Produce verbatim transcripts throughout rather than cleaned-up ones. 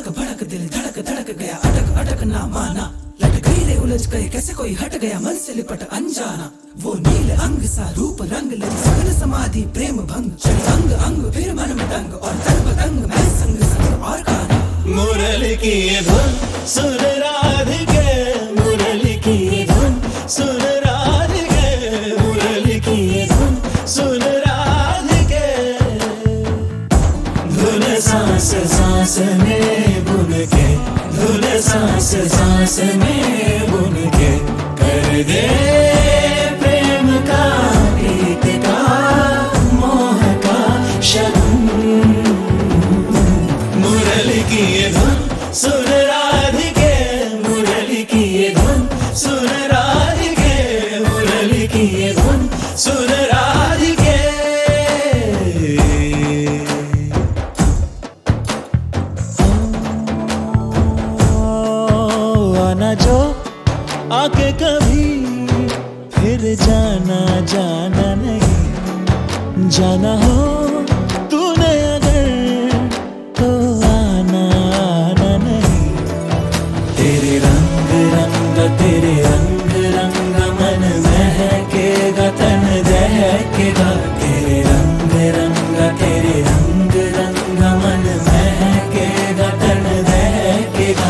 तड़क भड़क दिल धड़क धड़क गया, अटक अटक ना माना, लट गई रे उलझ गए कैसे कोई हट गया मन से लिपट अनजाना। वो नील अंग सा रूप रंग लगी सगन समाधि प्रेम भंग, चढ़ी अंग अंग फिर मन में दंग और तन बदंग मैं संग संग और गाना। मुरली की ये धुन सुन राधिके, मुरली की ये धुन सुन राधिके, मुरली की ये धुन सुन राधिके। धुन सांस सांस में बुन के, धुन सांस सांस में बुन के, कर दे प्रेम का प्रीत का मोह का शगुन। मुरली की ये धुन सुन राधिके, मुरली की ये धुन सुन राधिके, मुरली की ये धुन सुन राधिके। आना जो आके कभी फिर जाना जाना नहीं, जाना हो तूने अगर तो आना आना नहीं। तेरे रंग रंग तेरे रंग रंग मन महकेगा तन दहकेगा, तेरे रंग रंग तेरे रंग रंग मन महकेगा तन दहकेगा,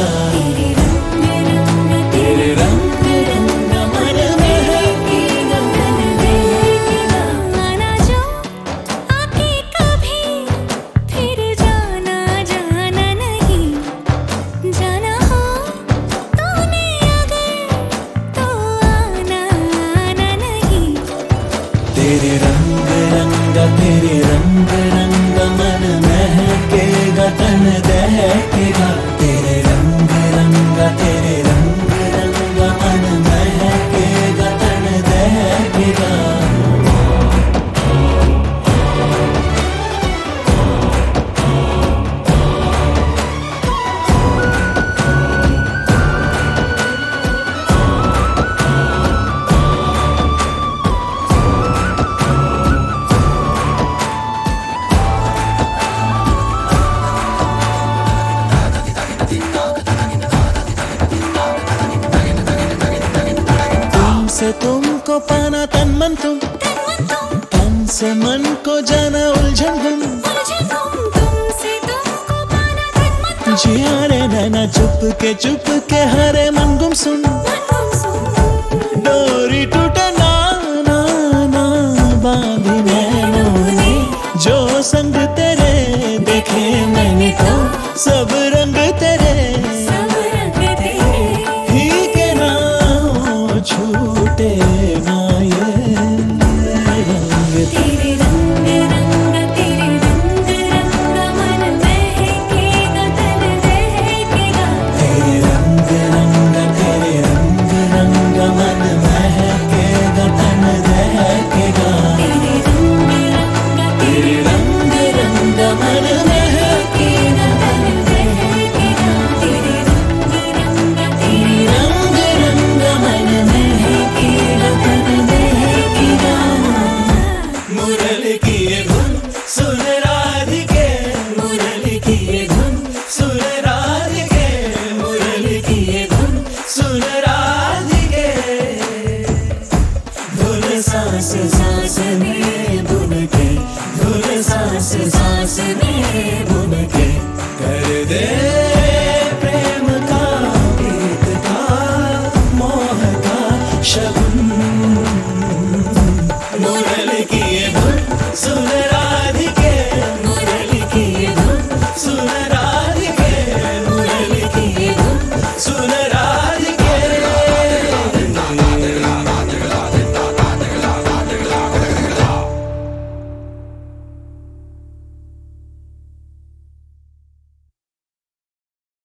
तेरे रंग रंग मन महकेगा तन दहकेगा। आना जो आके कभी फिर जाना जाना नहीं, जाना हो तूने अगर तो आना आना नहीं। तेरे रंग रंग तेरे रंग रंग मन महकेगा तन दहकेगा, तेरे रंग रंग तेरे रंग रंग मन महकेगा तन दहकेगा। तुमसे तुमको पाना तन मन तुम, तन से मन को जाना उलझन गुम। तुमसे तुमको पाना तन मन तुम, जिया रे नैना चुप के चुप के हरे मन गुम सुन। डोरी टूटे ना ना ना बांधी नैनों ने, जो संग तेरे देखे मैंने तो सब रंग तेरे, सब रंग तेरे। ही के ना हो छूटे ना ये रंग। तेरे रंग रंग तेरे रंग रंग मन महकेगा तन दहकेगा, तेरे रंग रंग तेरे रंग रंग मन महकेगा तन दहकेगा, तेरे रंग रंग तेरे रंग रंग मन महकेगा तन दहकेगा, तेरे रंग रंग तेरे रंग रंग मन महकेगा तन दहकेगा। मुरली की ये धुन सुन राधिके, मुरली की ये धुन सुन राधिके, मुरली की ये धुन सुन राधिके। धुन सांस सांस में बुन के, धुन सांस सांस में बुन के, कर दे